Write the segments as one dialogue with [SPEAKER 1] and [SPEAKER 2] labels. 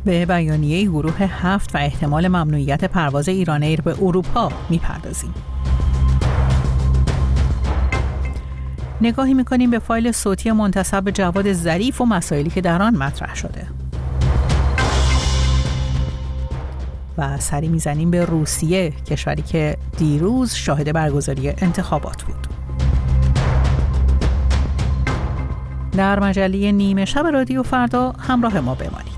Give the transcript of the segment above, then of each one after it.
[SPEAKER 1] به بیانیه گروه 7 و احتمال ممنوعیت پرواز ایران‌ایر به اروپا می‌پردازیم. نگاهی می‌کنیم به فایل صوتی منتسب به جواد ظریف و مسائلی که در آن مطرح شده. و سری می‌زنیم به روسیه، کشوری که دیروز شاهد برگزاری انتخابات بود. در مجله نیمه شب رادیو فردا همراه ما بمانید.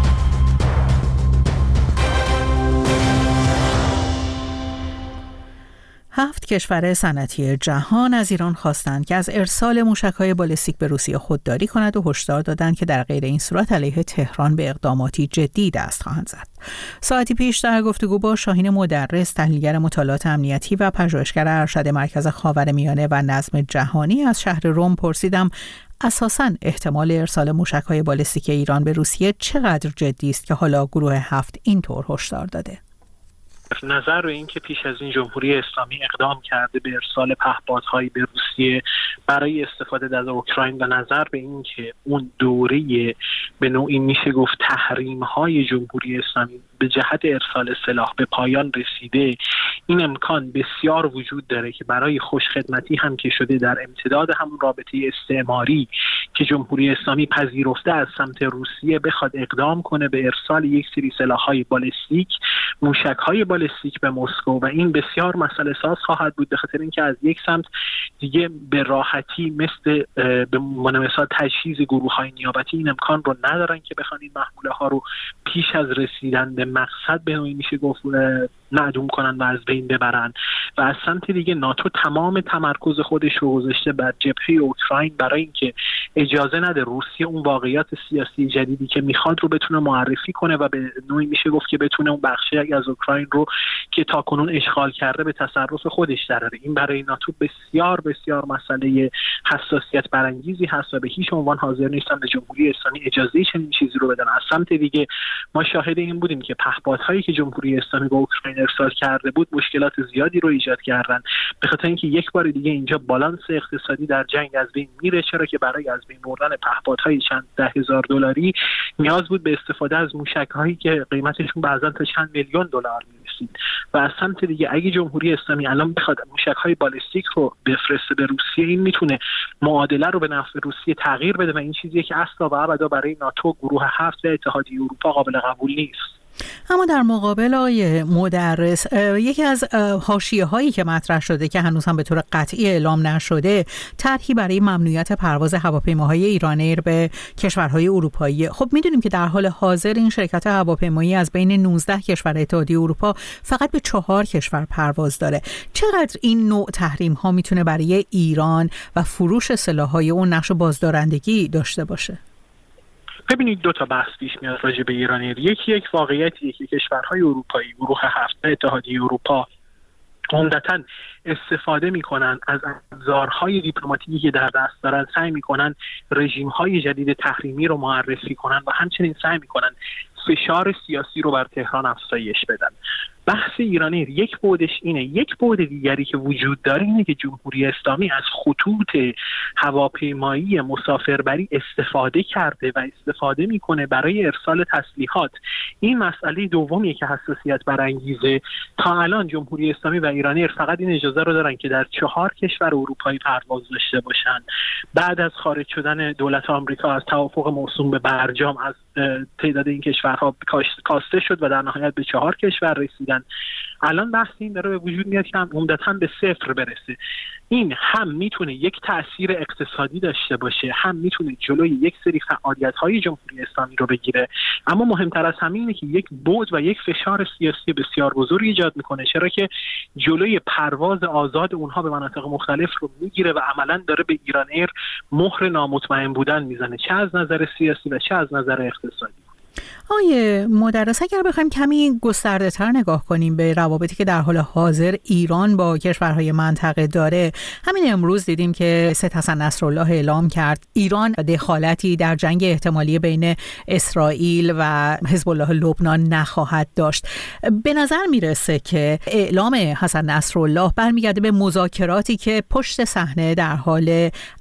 [SPEAKER 1] 7 کشور صنعتی جهان از ایران خواستند که از ارسال موشک‌های بالستیک به روسیه خودداری کند و هشدار دادند که در غیر این صورت علیه تهران به اقداماتی جدی دست خواهند زد. ساعتی پیش در گفتگو با شاهین مدرس، تحلیلگر مطالعات امنیتی و پژوهشگر ارشد مرکز خاورمیانه و نظم جهانی از شهر رم پرسیدم اساساً احتمال ارسال موشک‌های بالستیک ایران به روسیه چقدر جدی است که حالا گروه 7 اینطور هشدار داده.
[SPEAKER 2] نظر به این که پیش از این جمهوری اسلامی اقدام کرده به ارسال پهپادهایی به روسیه برای استفاده در اوکراین و نظر به این که اون دوره به نوعی میشه گفت تحریم‌های جمهوری اسلامی به جهت ارسال سلاح به پایان رسیده، این امکان بسیار وجود داره که برای خوشخدمتی هم که شده در امتداد همون رابطه استعماری که جمهوری اسلامی پذیرفته از سمت روسیه بخواد اقدام کنه به ارسال یک سری سلاح‌های بالستیک، موشک‌های بالستیک به مسکو و این بسیار مسئله ساز خواهد بود، به خاطر اینکه از یک سمت دیگه به راحتی مثل به مثال تجهیز گروه‌های نیابتی این امکان رو ندارن که بخوان این محموله‌ها رو پیش از رسیدن به مقصد به نوعی میشه گفت معدوم کنن و از بین ببرن و از سمت دیگه ناتو تمام تمرکز خودش رو گذاشته بر جبهه اوکراین برای اینکه اجازه نده روسیه اون واقعیت سیاسی جدیدی که میخواد رو بتونه معرفی کنه و به نوعی میشه گفت که بتونه اون بخشی از اوکراین رو که تاکنون اشغال کرده به تصرف خودش دراره. این برای ناتو بسیار بسیار مسئله حساسیت برانگیزی هست و به هیچ عنوان حاضر نیستن به جمهوری اسلامی اجازه چنین چیزی رو بدن. از سمت دیگه ما شاهد این بودیم که پهپادهایی که جمهوری اسلامی به اوکراین ارسال کرده بود مشکلات زیادی رو ایجاد کردن، به خاطر اینکه یک بار دیگه اینجا بالانس اقتصادی در جنگ از بین میره، چرا که برای از بین بردن پهپادهای چند $10,000 نیاز بود به استفاده از موشک‌هایی که قیمتشون بعضا تا چند میلیون دلار میرسید و از سمت دیگه اگه جمهوری اسلامی الان بخواد موشک‌های بالستیک رو بفرسته به روسیه، این میتونه معادله رو به نفع روسیه تغییر بده و این چیزیه که اصلا و ابدا برای ناتو، گروه 7 و اتحادیه اروپا قابل قبول نیست.
[SPEAKER 1] اما در مقابل آقای مدرس، یکی از حاشیه‌هایی که مطرح شده که هنوز هم به طور قطعی اعلام نشده، طرحی برای ممنوعیت پرواز هواپیماهای ایران‌ایر به کشورهای اروپایی. خب میدونیم که در حال حاضر این شرکت هواپیمایی از بین 19 کشور اتحادیه اروپا فقط به 4 کشور پرواز داره. چقدر این نوع تحریم‌ها میتونه برای ایران و فروش سلاح‌های اون نقش بازدارندگی داشته باشه؟
[SPEAKER 2] ببینید دو تا بحث پیش میاد راجع به ایران. یک واقعیتیه که کشورهای اروپایی، گروه 7 اتحادیه اروپا عمدتاً استفاده میکنن از ابزارهای دیپلماتیکی که در دست دارن، سعی میکنن رژیم‌های جدید تحریمی رو معرفی کنن و همچنین سعی میکنن فشار سیاسی رو بر تهران افزایش بدن. بحث ایرانی یک بودش اینه. یک بود دیگری که وجود داره اینه که جمهوری اسلامی از خطوط هواپیمایی مسافربری استفاده کرده و استفاده میکنه برای ارسال تسلیحات. این مسئله دومیه که حساسیت برانگیزه. تا الان جمهوری اسلامی و ایرانی فقط این اجازه رو دارن که در 4 کشور اروپایی پرواز داشته باشن. بعد از خارج شدن دولت آمریکا از توافق موسوم به برجام از تعداد این کشورها کاسته شد و در نهایت به 4 کشور رسیدن. الان بحث این داره به وجود میاد که عمدتاً به 0 برسه. این هم میتونه یک تأثیر اقتصادی داشته باشه، هم میتونه جلوی یک سری فعالیت‌های جمهوری اسلامی رو بگیره، اما مهمتر از همه اینه که یک بعد و یک فشار سیاسی بسیار بزرگی ایجاد میکنه، چرا که جلوی پرواز آزاد اونها به مناطق مختلف رو میگیره و عملاً داره به ایران ایر مهر نامطمئن بودن میزنه، چه از نظر سیاسی و چه از نظر اقتصادی.
[SPEAKER 1] آقای مدرس، اگر بخوایم کمی گسترده تر نگاه کنیم به روابطی که در حال حاضر ایران با کشورهای منطقه داره، همین امروز دیدیم که سید حسن نصرالله اعلام کرد ایران دخالتی در جنگ احتمالی بین اسرائیل و حزب الله لبنان نخواهد داشت. به نظر میرسه که اعلام حسن نصرالله برمیگرده به مذاکراتی که پشت صحنه در حال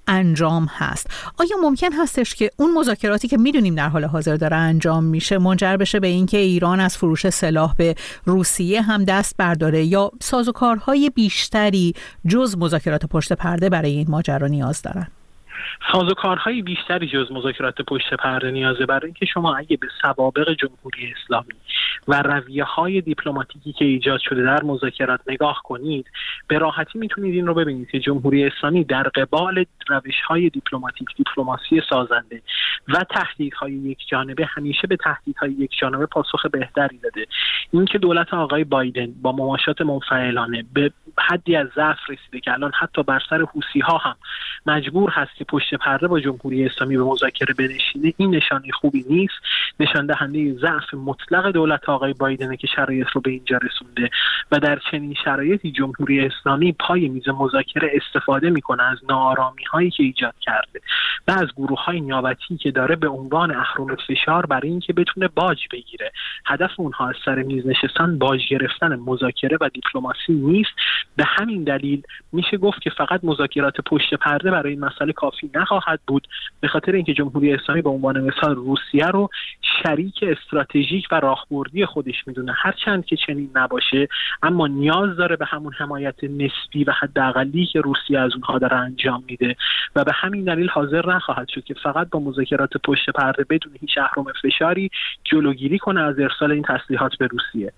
[SPEAKER 1] انجام هست. آیا ممکن هستش که اون مذاکراتی که میدونیم در حال حاضر داره انجام میشه منجر بشه به اینکه ایران از فروش سلاح به روسیه هم دست برداره یا سازوکارهای بیشتری جز مذاکرات پشت پرده برای این ماجرا نیاز دارن؟
[SPEAKER 2] سازوکارهای بیشتری جز مذاکرات پشت پرده نیازه، برای اینکه شما اگه به سوابق جمهوری اسلامی و رویه‌های دیپلماتیکی که ایجاد شده در مذاکرات نگاه کنید، به راحتی میتونید این رو ببینید که جمهوری اسلامی در قبال روش‌های دیپلماسی سازنده و تهدیدهای یک جانبه همیشه به تهدیدهای یک جانبه پاسخ بهتری داده. اینکه دولت آقای بایدن با مماشات منفعلانه به حدی از ضعف رسیده که الان حتی بر سر حوثی‌ها هم مجبور هست که پشت پرده با جمهوری اسلامی به مذاکره بنشینه، این نشانه خوبی نیست. نشان دهنده ضعف مطلق دولت آقای بایدن که شرایط رو به اینجا رسونده و در چنین شرایطی جمهوری اسلامی پای میز مذاکره استفاده میکنه از ناآرامی‌هایی که ایجاد کرده و از گروه‌های نیابتی که داره به عنوان اهرم فشار برای اینکه بتونه باج بگیره. هدف اونها از سر میز نشستن باج گرفتن مذاکره و دیپلماسی نیست. به همین دلیل میشه گفت که فقط مذاکرات پشت پرده برای این مسئله کافی نخواهد بود، به خاطر اینکه جمهوری اسلامی به عنوان مثال روسیه رو شریک استراتژیک و راهبردی خودش میدونه، هرچند که چنین نباشه اما نیاز داره به همون حمایت نسبی و حداقلی که روسیه از اونها داره انجام میده و به همین دلیل حاضر نخواهد شد که فقط با مذاکرات پشت پرده بدون هیچ اهرم فشاری جلوگیری کنه از ارسال این تسلیحات به روسیه.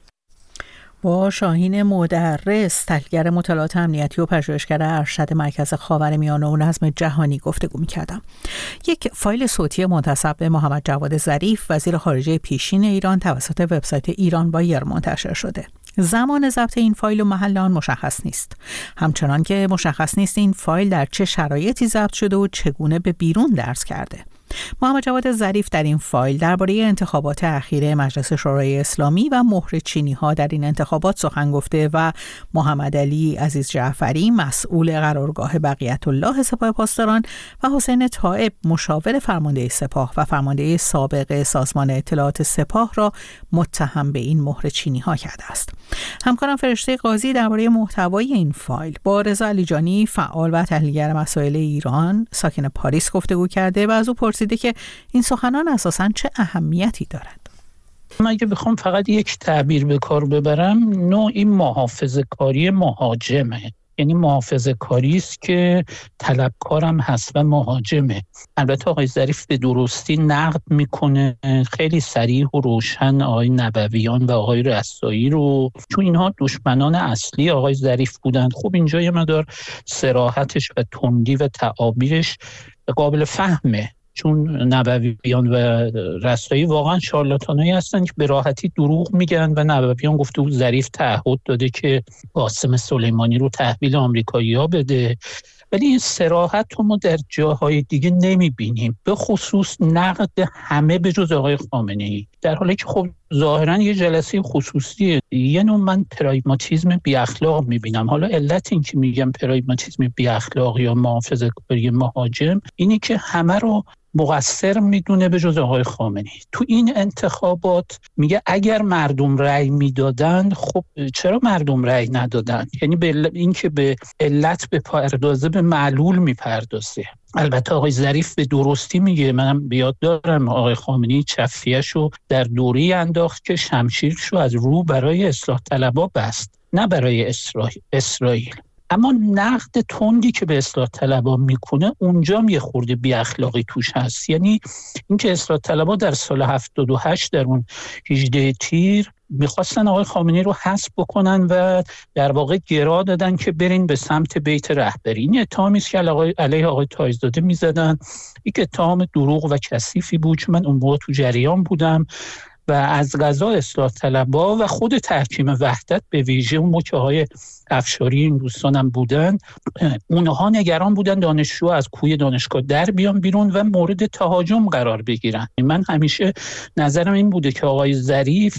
[SPEAKER 1] با شاهین مدرس، تحلیلگر مطالعات امنیتی و پژوهشگر ارشد مرکز خاورمیانه و نظم جهانی گفتگو می‌کردم. یک فایل صوتی منتسب به محمد جواد ظریف، وزیر خارجه پیشین ایران، توسط وبسایت ایران بایر منتشر شده. زمان ضبط این فایل و محل آن مشخص نیست. همچنان که مشخص نیست این فایل در چه شرایطی ضبط شده و چگونه به بیرون درز کرده. محمد جواد ظریف در این فایل درباره انتخابات اخیر مجلس شورای اسلامی و مهر چینی‌ها در این انتخابات سخن گفته و محمد علی عزیز جعفری، مسئول قرارگاه بقیت الله سپاه پاسداران، و حسین طائب، مشاور فرمانده سپاه و فرمانده سابق سازمان اطلاعات سپاه، را متهم به این مهر چینی‌ها کرده است. همکارم فرشته قاضی درباره محتوای این فایل با رضا علیجانی، فعال و تحلیلگر مسائل ایران ساکن پاریس، گفتگو کرده و از او پرسیده که این سخنان اساساً چه اهمیتی دارد.
[SPEAKER 3] من اگه بخوام فقط یک تعبیر به کار ببرم، نوعی محافظه‌کاری مهاجمه. یعنی محافظه‌کاری است که طلبکارم هست و مهاجمه. البته آقای ظریف به درستی نقد میکنه خیلی صریح و روشن آقای نبویان و آقای رسایی رو، چون اینها دشمنان اصلی آقای ظریف بودند. خب اینجا یه مقدار صراحتش و تندی و تعابیرش قابل فهمه، چون نبویان و رسایی واقعا شارلاتانایی هستن که به راحتی دروغ میگن و نبویان گفته بود ظریف تعهد داده که قاسم سلیمانی رو تحویل آمریکایی‌ها بده، ولی این صراحت رو ما در جاهای دیگه نمیبینیم، به خصوص نقد همه به جز آقای خامنه‌ای، در حالی که خب ظاهرا یه جلسه خصوصیه. یه نوع من پراگماتیسم بی اخلاق میبینم. حالا علت این که میگم پراگماتیسم بی اخلاق یا محافظه‌کاری مهاجم اینی که همه رو مقصر میدونه به جز آقای خامنه‌ای. تو این انتخابات میگه اگر مردم رأی میدادن، خب چرا مردم رأی ندادن؟ یعنی به این که به علت بپردازه به معلول میپردازه. البته آقای ظریف به درستی میگه، منم بیاد دارم، آقای خامنه‌ای چفیه‌شو در دوره‌ای انداخت که شمشیرشو از رو برای اصلاح طلبها بست، نه برای اسرائیل. اما نقد تندی که به اصلاح طلبها میکنه اونجا یه خورده بی اخلاقی توش هست. یعنی اینکه اصلاح طلبها در سال 78 در اون 18 تیر میخواستن آقای خامنه‌ای رو حذف بکنن و در واقع گرا دادن که برین به سمت بیت رهبری. این اتهامی است که علیه آقای تاج‌زاده میزدن. یک اتهام دروغ و کثیفی بود، چون من اون موقع تو جریان بودم و از قضا اصلاح طلبها و خود تحکیم وحدت به ویژه اون موقع های افشاری این دوستانم بودن، اونها نگران بودن دانشجو از کوی دانشگاه در بیان بیرون و مورد تهاجم قرار بگیرن. من همیشه نظرم این بوده که آقای ظریف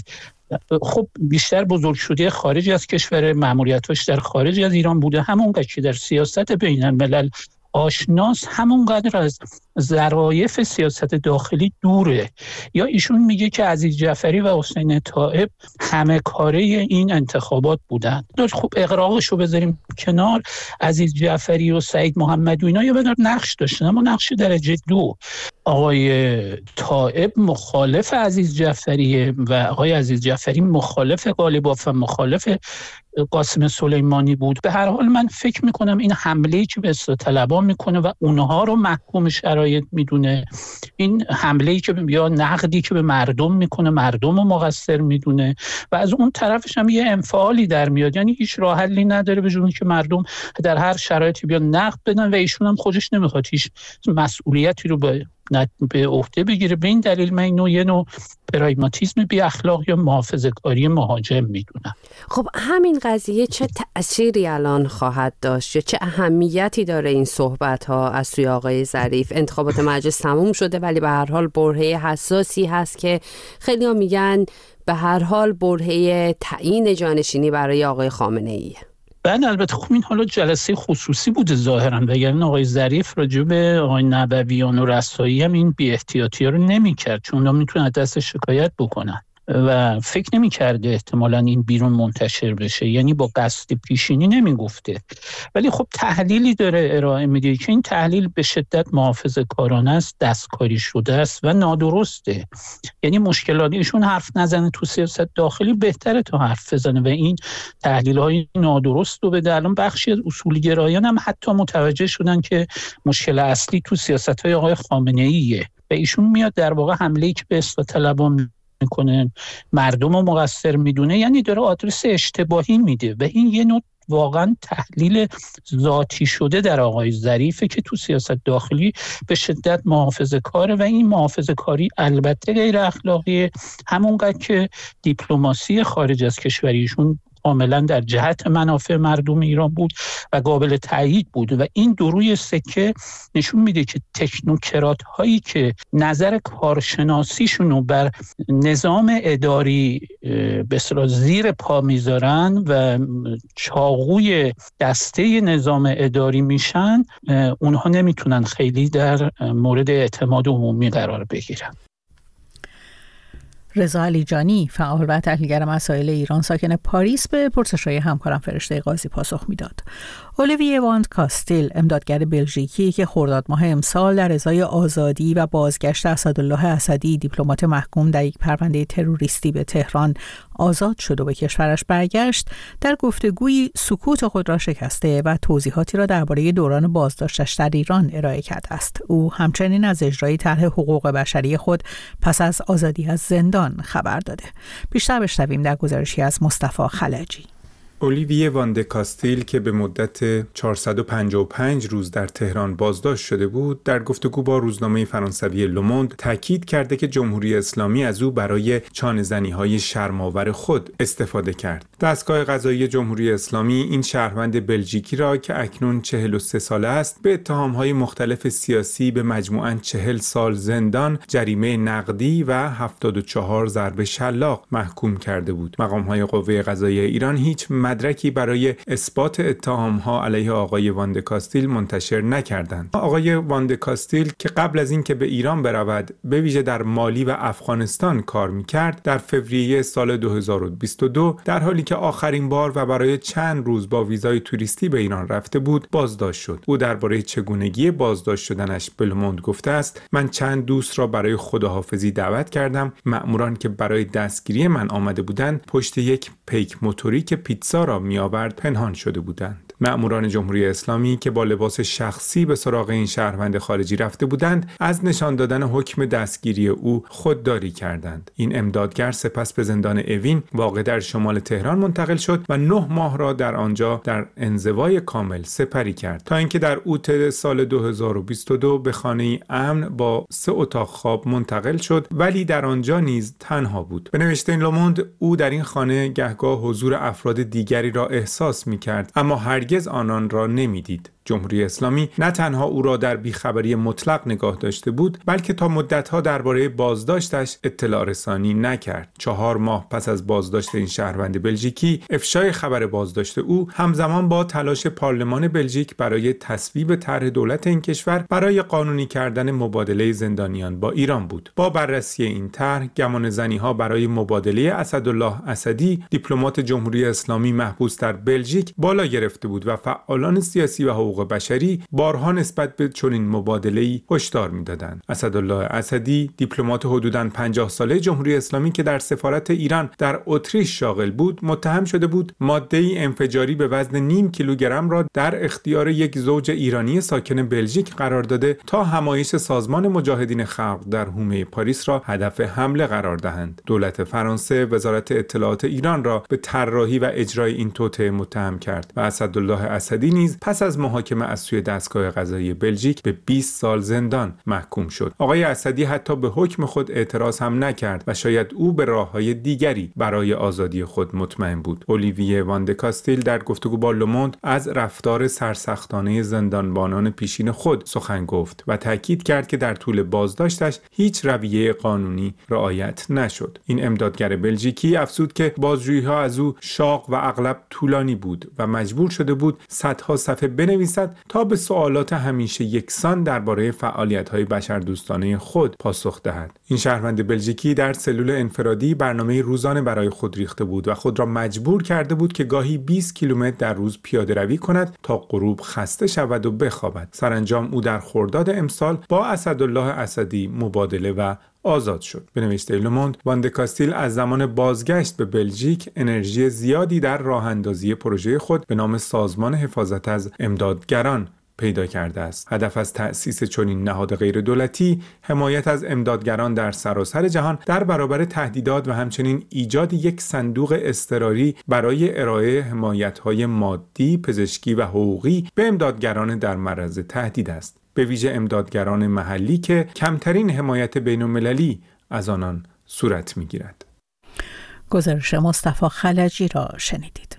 [SPEAKER 3] خب بیشتر بزرگ شده خارج از کشور، مأموریتاش در خارج از ایران بوده، همونقدر که در سیاست بین الملل آشناس، همونقدر از ظرافت سیاست داخلی دوره. یا ایشون میگه که عزیز جعفری و حسین طایب همه کاره این انتخابات بودن. خب اغراقشو بذاریم کنار، عزیز جعفری و سعید محمد و اینا یه مقدار نقش داشتن، اما نقش درجه 2. آقای طایب مخالف عزیز جعفری و آقای عزیز جعفری مخالف قالیباف و مخالف قاسم سلیمانی بود. به هر حال من فکر میکنم این حمله‌ای که به اصلاح طلبان میکنه و اونها رو محکوم شرایط میدونه، این حمله‌ای که یا نقدی که به مردم میکنه مردم رو مقصر میدونه و از اون طرفش هم یه انفعالی در میاد. یعنی هیچ راه حلی نداره به جز اینکه مردم در هر شرایطی بیان نقد بدن و ایشون هم خودش نمیخواد هیچ مسئولیتی رو به عهده بگیره. به این دلیل من اینو یه نوع پراگماتیسم بی اخلاق یا محافظه‌کاری مهاجم میدونم.
[SPEAKER 4] خب همین قضیه چه تأثیری الان خواهد داشت یا چه اهمیتی داره این صحبت ها از سوی آقای ظریف؟ انتخابات مجلس تموم شده ولی به هر حال برهه حساسی هست که خیلی ها میگن به هر حال برهه تعیین جانشینی برای آقای خامنه‌ای.
[SPEAKER 3] بعد البته خب این حالا جلسه خصوصی بوده ظاهرا، وگرنه آقای ظریف راجع به آقای نبویان و رسایی هم این بی احتیاطی رو نمی‌کرد، چون اونا میتونن دست شکایت بکنن و فکر نمی‌کرده احتمالاً این بیرون منتشر بشه، یعنی با قصد پیشینی نمیگفته. ولی خب تحلیلی داره ارائه میده که این تحلیل به شدت محافظه‌کارانه است، دستکاری شده است و نادرسته. یعنی مشکلاتیشون حرف نزنه تو سیاست داخلی، بهتره تا حرف بزنه و این تحلیل‌های نادرست رو بده. الان بخشی از اصولگرایان هم حتی متوجه شدن که مشکل اصلی تو سیاست‌های آقای خامنه‌ایه و ایشون میاد در واقع حمله‌ای که به اصلاح طلبان میکنه مردم رو مقصر میدونه، یعنی داره آدرس اشتباهی میده و این یه نوع واقعا تحلیل ذاتی شده در آقای ظریفه که تو سیاست داخلی به شدت محافظه‌کاره و این محافظه‌کاری البته غیر اخلاقیه، همونقدر که دیپلماسی خارج از کشوریشون کاملا در جهت منافع مردم ایران بود و قابل تایید بود. و این دو روی سکه نشون میده که تکنوکرات هایی که نظر کارشناسیشون رو بر نظام اداری به اصطلاح زیر پا میذارن و چاقوی دسته نظام اداری میشن، اونها نمیتونن خیلی در مورد اعتماد عمومی قرار بگیرن.
[SPEAKER 1] رضا علیجانی، فعال و تحلیلگر مسائل ایران ساکن پاریس، به پرسش‌های همکارم فرشته قاضی پاسخ میداد. اولیویه واند کاستیل، امدادگر بلژیکی که خرداد ماه امسال در ازای آزادی و بازگشت اسدالله اسدی، دیپلمات محکوم در یک پرونده تروریستی به تهران، آزاد شد و به کشورش برگشت، در گفتگویی سکوت خود را شکسته و توضیحاتی را درباره دوران بازداشتش در ایران ارائه کرده است. او همچنین از اجرای طرح حقوق بشری خود پس از آزادی از زندان خبر داده. بیشتر بشنویم در گزارشی از مصطفی خلجی.
[SPEAKER 5] اولیویه واند کاستیل که به مدت 455 روز در تهران بازداشت شده بود، در گفتگو با روزنامه فرانسوی لوموند تاکید کرده که جمهوری اسلامی از او برای چانه‌زنی‌های شرم‌آور خود استفاده کرد. دستگاه قضایی جمهوری اسلامی این شهروند بلژیکی را که اکنون 43 ساله است، به اتهام‌های مختلف سیاسی به مجموعاً 40 سال زندان، جریمه نقدی و 74 ضرب شلاق محکوم کرده بود. مقام‌های قوه قضاییه ایران هیچ مدرکی برای اثبات اتهام‌ها علیه آقای واند کاستیل منتشر نکردند. آقای واند کاستیل که قبل از اینکه به ایران برود به ویژه در مالی و افغانستان کار می‌کرد، در فوریه سال 2022 در حالی که آخرین بار و برای چند روز با ویزای توریستی به ایران رفته بود بازداشت شد. او درباره چگونگی بازداشت شدنش به لوموند گفته است: من چند دوست را برای خداحافظی دعوت کردم. مأموران که برای دستگیری من آمده بودند پشت یک پیک موتوری که پیتزا را می‌آورد پنهان شده بودند. مأموران جمهوری اسلامی که با لباس شخصی به سراغ این شهروند خارجی رفته بودند، از نشان دادن حکم دستگیری او خودداری کردند. این امدادگر سپس به زندان اوین واقع در شمال تهران منتقل شد و 9 ماه را در آنجا در انزوای کامل سپری کرد تا اینکه در اوت سال 2022 به خانه‌ای امن با 3 اتاق خواب منتقل شد، ولی در آنجا نیز تنها بود. به نوشته لوموند او در این خانه گهگاه حضور افراد دیگری را احساس می‌کرد، اما هرگز آنان را نمی‌دید. جمهوری اسلامی نه تنها او را در بیخبری مطلق نگاه داشته بود، بلکه تا مدت‌ها درباره بازداشتش اطلاع رسانی نکرد. 4 ماه پس از بازداشت این شهروند بلژیکی، افشای خبر بازداشت او همزمان با تلاش پارلمان بلژیک برای تصویب طرح دولت این کشور برای قانونی کردن مبادله زندانیان با ایران بود. با بررسی این طرح، گمانه‌زنی‌ها برای مبادله اسدالله اسدی، دیپلمات جمهوری اسلامی محبوس در بلژیک، بالا گرفته بود و فعالان سیاسی و حقوق بشری بارها نسبت به چنین مبادله‌ای هشدار می‌دادند. اسدالله اسدی، دیپلمات حدوداً 50 ساله جمهوری اسلامی که در سفارت ایران در اتریش شاغل بود، متهم شده بود ماده‌ای انفجاری به وزن نیم کیلوگرم را در اختیار یک زوج ایرانی ساکن بلژیک قرار داده تا همایش سازمان مجاهدین خلق در حومه پاریس را هدف حمله قرار دهند. دولت فرانسه وزارت اطلاعات ایران را به طراحی و اجرای این توطئه متهم کرد و اسدالله اسدی نیز پس از محاکمه از سوی دستگاه قضایی بلژیک به 20 سال زندان محکوم شد. آقای اسدی حتی به حکم خود اعتراض هم نکرد و شاید او به راه‌های دیگری برای آزادی خود مطمئن بود. اولیویه واندکاستیل در گفتگو با لوموند از رفتار سرسختانه زندانبانان پیشین خود سخن گفت و تاکید کرد که در طول بازداشتش هیچ رویه قانونی رعایت نشد. این امدادگر بلژیکی افزود که بازجویی‌ها از او شاق و اغلب طولانی بود و مجبور شده بود صدها صفحه بنویسد تا به سوالات همیشه یکسان درباره فعالیت‌های بشردوستانه خود پاسخ دهد. این شهروند بلژیکی در سلول انفرادی برنامه روزانه برای خود ریخته بود و خود را مجبور کرده بود که گاهی 20 کیلومتر در روز پیاده روی کند تا غروب خسته شود و بخوابد. سرانجام او در خرداد امسال با اسدالله اسدی مبادله و آزاد شد. به نوشته لوموند، واندکاستیل از زمان بازگشت به بلژیک انرژی زیادی در راه اندازی پروژه خود به نام سازمان حفاظت از امدادگران پیدا کرده است. هدف از تأسیس چنین نهاد غیر دولتی حمایت از امدادگران در سراسر جهان در برابر تهدیدات و همچنین ایجاد یک صندوق اضطراری برای ارائه حمایت‌های مادی، پزشکی و حقوقی به امدادگران در معرض تهدید است، به ویژه امدادگران محلی که کمترین حمایت بین‌المللی از آنان صورت می‌گیرد.
[SPEAKER 1] گزارش مصطفی خلجی را شنیدید.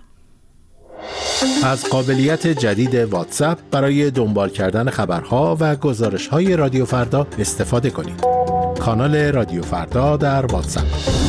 [SPEAKER 6] از قابلیت جدید واتساپ برای دنبال کردن خبرها و گزارش‌های رادیو فردا استفاده کنید. کانال رادیو فردا در واتساپ.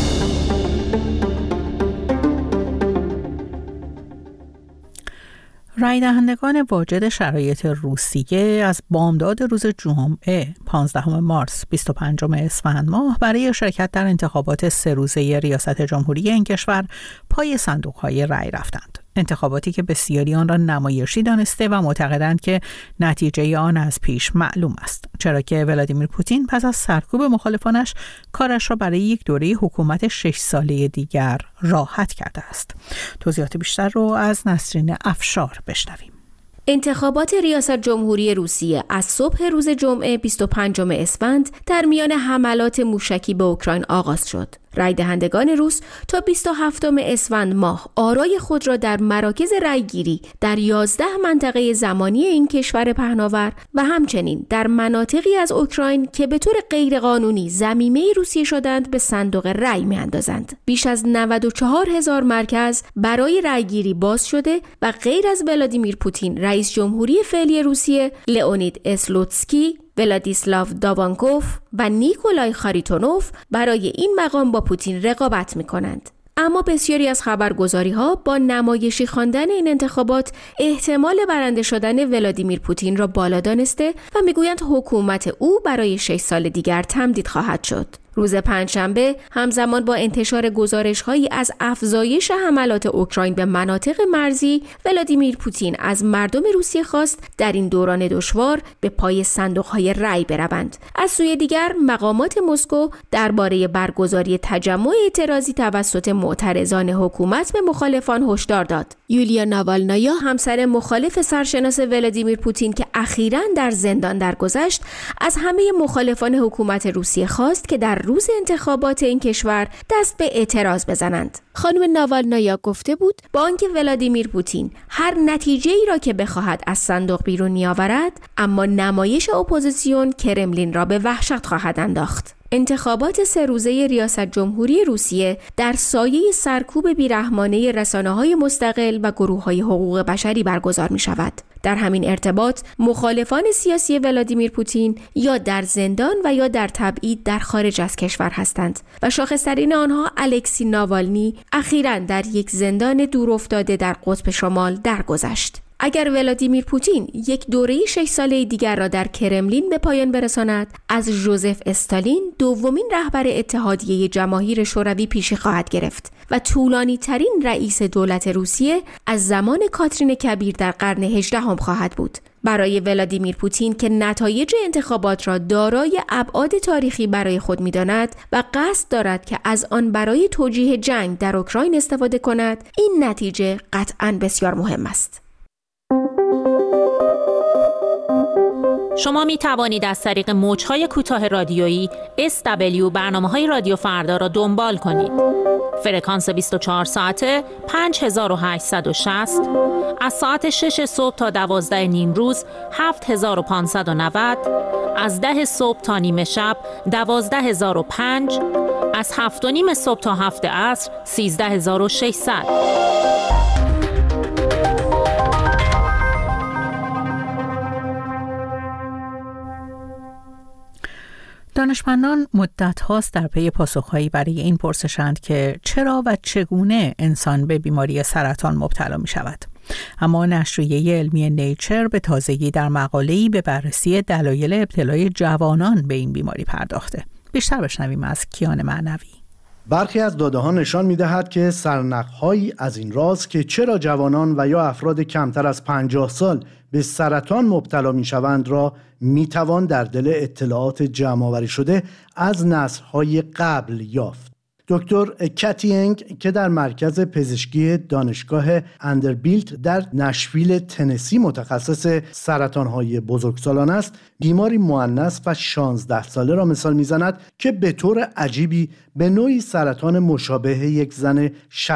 [SPEAKER 1] رای دهندگان واجد شرایط روسیه از بامداد روز جمعه 15 مارس 25 اسفند ماه برای شرکت در انتخابات 3 روزه ریاست جمهوری این کشور پای صندوق‌های رای رفتند. انتخاباتی که بسیاری آن را نمایشی دانسته و معتقدند که نتیجه آن از پیش معلوم است، چرا که ولادیمیر پوتین پس از سرکوب مخالفانش کارش را برای یک دوره حکومت 6 ساله دیگر راحت کرده است. توضیحات بیشتر رو از نسرین افشار بشنویم.
[SPEAKER 7] انتخابات ریاست جمهوری روسیه از صبح روز جمعه 25 اسفند در میان حملات موشکی به اوکراین آغاز شد. رای دهندگان روس تا 27 اسفند ماه آرای خود را در مراکز رایگیری در 11 منطقه زمانی این کشور پهناور و همچنین در مناطقی از اوکراین که به طور غیرقانونی ضمیمه روسیه شدند به صندوق رای می‌اندازند. بیش از 94,000 مرکز برای رایگیری باز شده و غیر از ولادیمیر پوتین رئیس جمهوری فعلی روسیه، لئونید اسلوتسکی، ولادیسلاو داوانکوف و نیکولای خاریتونوف برای این مقام با پوتین رقابت می‌کنند. اما بسیاری از خبرگزاری‌ها با نمایشی خواندن این انتخابات احتمال برنده شدن ولادیمیر پوتین را بالا دانسته و می‌گویند حکومت او برای 6 سال دیگر تمدید خواهد شد. روز پنجشنبه همزمان با انتشار گزارش‌هایی از افزایش حملات اوکراین به مناطق مرزی، ولادیمیر پوتین از مردم روسیه خواست در این دوران دشوار به پای صندوق‌های رای بروند. از سوی دیگر مقامات مسکو درباره برگزاری تجمع اعتراضی توسط معترضان حکومت به مخالفان هشدار داد. یولیا ناوالنایا، همسر مخالف سرشناس ولادیمیر پوتین که اخیراً در زندان درگذشت، از همه مخالفان حکومت روسیه خواست که در روز انتخابات این کشور دست به اعتراض بزنند. خانم ناوالنایا گفته بود با آنکه ولادیمیر پوتین هر نتیجه‌ای را که بخواهد از صندوق بیرون می‌آورد، اما نمایش اپوزیسیون کرملین را به وحشت خواهد انداخت. انتخابات 3 روزه ریاست جمهوری روسیه در سایه سرکوب بیرحمانه رسانه‌های مستقل و گروه‌های حقوق بشری برگزار می‌شود. در همین ارتباط مخالفان سیاسی ولادیمیر پوتین یا در زندان و یا در تبعید در خارج از کشور هستند و شاخص‌ترین آنها الکسی ناوالنی اخیراً در یک زندان دورافتاده در قطب شمال درگذشت. اگر ولادیمیر پوتین یک دوره 6 ساله دیگر را در کرملین به پایان برساند، از ژوزف استالین دومین رهبر اتحادیه جماهیر شوروی پیشی خواهد گرفت و طولانی ترین رئیس دولت روسیه از زمان کاترین کبیر در قرن 18 خواهد بود. برای ولادیمیر پوتین که نتایج انتخابات را دارای ابعاد تاریخی برای خود می‌داند و قصد دارد که از آن برای توجیه جنگ در اوکراین استفاده کند، این نتیجه قطعاً بسیار مهم است.
[SPEAKER 8] شما می توانید از طریق موج‌های کوتاه رادیویی SW برنامه‌های رادیو فردا را دنبال کنید. فرکانس 24 ساعته 5860 از ساعت 6 صبح تا 12 نیم روز 7590 از 10 صبح تا نیمه شب 12005 از 7 و نیم صبح تا 7 عصر 13600.
[SPEAKER 1] دانشمندان مدت هاست در پی پاسخهایی برای این پرسشند که چرا و چگونه انسان به بیماری سرطان مبتلا می شود. اما نشریه علمی نیچر به تازگی در مقاله‌ای به بررسی دلایل ابتلای جوانان به این بیماری پرداخته. بیشتر بشنویم از کیان معنوی.
[SPEAKER 9] برخی از داده‌ها نشان می‌دهد که سرنخ‌هایی از این راز که چرا جوانان و یا افراد کمتر از 50 سال به سرطان مبتلا می‌شوند را می‌توان در دل اطلاعات جمع‌آوری شده از نسل‌های قبل یافت. دکتر کاتی انگ که در مرکز پزشکی دانشگاه اندربیلت در نشویل تنسی متخصص سرطان‌های بزرگسالان است، بیماری مؤنث و 16 ساله را مثال می‌زند که به طور عجیبی به نوعی سرطان مشابه یک زن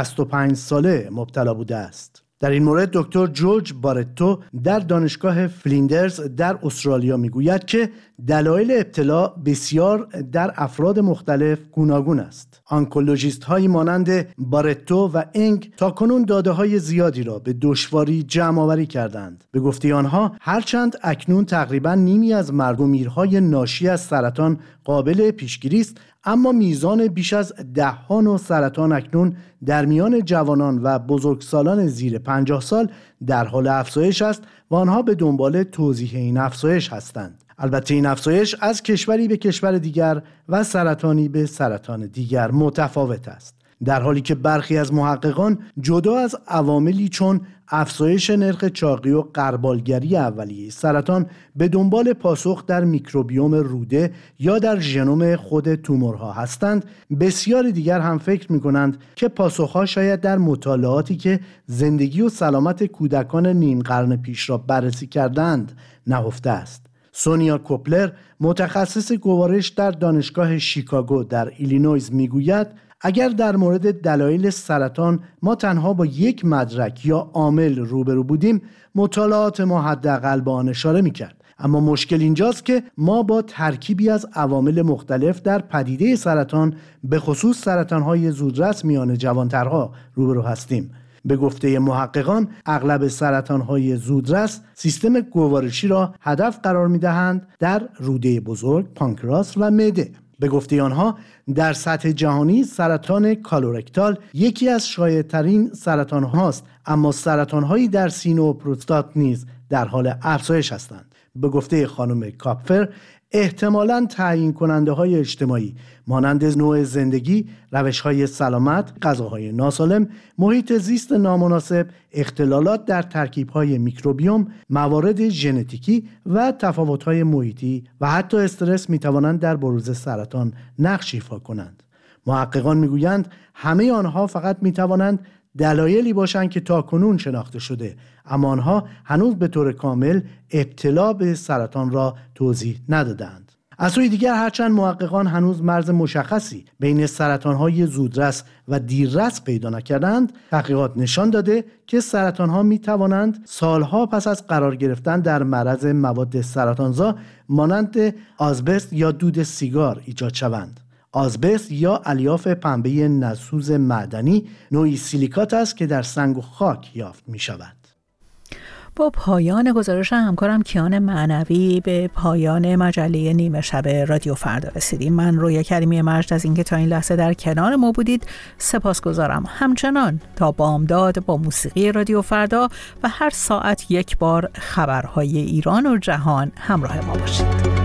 [SPEAKER 9] 65 ساله مبتلا بوده است. در این مورد دکتر جورج بارتو در دانشگاه فلیندرز در استرالیا میگوید که دلایل ابتلا بسیار در افراد مختلف گوناگون است. آنکولوژیست هایی مانند بارتو و انگ تاکنون داده های زیادی را به دشواری جمع آوری کردند. به گفته آنها هرچند اکنون تقریبا نیمی از مرگ و میرهای ناشی از سرطان قابل پیشگیری است، اما میزان بیش از 10 نوع سرطان اکنون در میان جوانان و بزرگسالان زیر 50 سال در حال افزایش است و آنها به دنبال توضیح این افزایش هستند. البته این افزایش از کشوری به کشور دیگر و سرطانی به سرطان دیگر متفاوت است، در حالی که برخی از محققان جدا از عواملی چون افزایش نرخ چاقی و غربالگری اولیه سرطان به دنبال پاسخ در میکروبیوم روده یا در ژنوم خود تومورها هستند، بسیاری دیگر هم فکر می‌کنند که پاسخها شاید در مطالعاتی که زندگی و سلامت کودکان نیم قرن پیش را بررسی کردند نهفته است. سونیا کوپلر متخصص گوارش در دانشگاه شیکاگو در ایلینویز میگوید اگر در مورد دلایل سرطان ما تنها با یک مدرک یا عامل روبرو بودیم، مطالعات ما حداقل به آن اشاره میکرد. اما مشکل اینجاست که ما با ترکیبی از عوامل مختلف در پدیده سرطان، به خصوص سرطان‌های زودرس میان جوانترها روبرو هستیم. به گفته محققان اغلب سرطان‌های زودرس سیستم گوارشی را هدف قرار می‌دهند در روده بزرگ، پانکراس و معده. به گفته آنها در سطح جهانی سرطان کالورکتال یکی از شایع‌ترین سرطان هاست، اما سرطان‌هایی در سینه و پروستات نیز در حال افزایش هستند. به گفته خانم کاپفر احتمالاً تعیین کننده های اجتماعی مانند نوع زندگی، روش های سلامت، غذاهای ناسالم، محیط زیست نامناسب، اختلالات در ترکیب های میکروبیوم، موارد ژنتیکی و تفاوت های محیطی و حتی استرس می توانند در بروز سرطان نقش ایفا کنند. محققان می گویند همه آنها فقط می توانند دلایلی باشند که تاکنون شناخته شده، اما آنها هنوز به طور کامل ابتلا به سرطان را توضیح ندادند. از سوی دیگر هرچند محققان هنوز مرز مشخصی بین سرطان‌های زودرس و دیررس پیدا نکردند، تحقیقات نشان داده که سرطان‌ها می‌توانند سالها پس از قرار گرفتن در معرض مواد سرطانزا مانند آزبست یا دود سیگار ایجاد شوند. آزبست یا الیاف پنبه نسوز معدنی نوعی سیلیکات است که در سنگ و خاک یافت می شود.
[SPEAKER 1] با پایان گزارش همکارم کیان معنوی به پایان مجله نیمه شب رادیو فردا رسیدیم. من رویا کریمی مجد از اینکه تا این لحظه در کنار ما بودید سپاسگزارم. همچنان تا بامداد با موسیقی رادیو فردا و هر ساعت یک بار خبرهای ایران و جهان همراه ما باشید.